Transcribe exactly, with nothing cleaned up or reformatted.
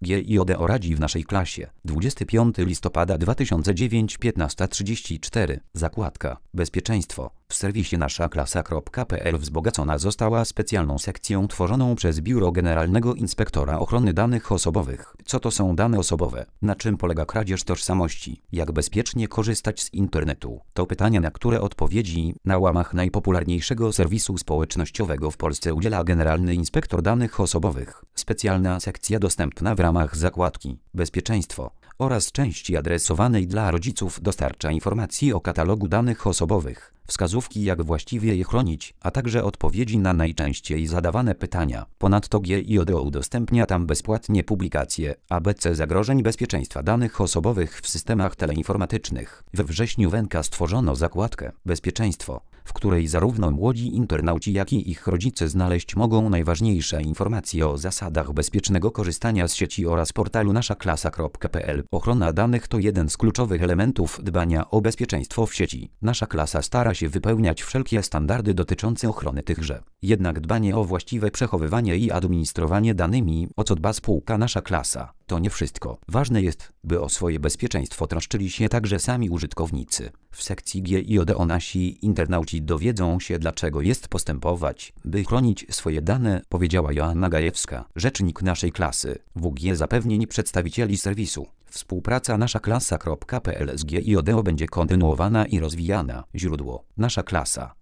G I O D O radzi w naszej klasie. dwudziestego piątego listopada dwa tysiące dziewiątego, piętnasta trzydzieści cztery. Zakładka. Bezpieczeństwo. W serwisie nasza klasa kropka p l wzbogacona została specjalną sekcją tworzoną przez Biuro Generalnego Inspektora Ochrony Danych Osobowych. Co to są dane osobowe? Na czym polega kradzież tożsamości? Jak bezpiecznie korzystać z internetu? To pytania, na które odpowiedzi na łamach najpopularniejszego serwisu społecznościowego w Polsce udziela Generalny Inspektor Danych Osobowych. Specjalna sekcja dostępna w ramach zakładki Bezpieczeństwo oraz części adresowanej dla rodziców dostarcza informacji o katalogu danych osobowych, wskazówki jak właściwie je chronić, a także odpowiedzi na najczęściej zadawane pytania. Ponadto G I O D O udostępnia tam bezpłatnie publikacje A B C zagrożeń bezpieczeństwa danych osobowych w systemach teleinformatycznych. We wrześniu w N K stworzono zakładkę Bezpieczeństwo, w której zarówno młodzi internauci, jak i ich rodzice znaleźć mogą najważniejsze informacje o zasadach bezpiecznego korzystania z sieci oraz portalu nasza klasa kropka p l. Ochrona danych to jeden z kluczowych elementów dbania o bezpieczeństwo w sieci. Nasza klasa stara się wypełniać wszelkie standardy dotyczące ochrony tychże. Jednak dbanie o właściwe przechowywanie i administrowanie danymi, o co dba spółka Nasza Klasa, to nie wszystko. Ważne jest, by o swoje bezpieczeństwo troszczyli się także sami użytkownicy. W sekcji G I O D O nasi internauci dowiedzą się, dlaczego jest postępować, by chronić swoje dane, powiedziała Joanna Gajewska, rzecznik naszej klasy. W G zapewnień przedstawicieli serwisu. Współpraca nasza klasa kropka p l z G I O D O będzie kontynuowana i rozwijana. Źródło: Nasza Klasa.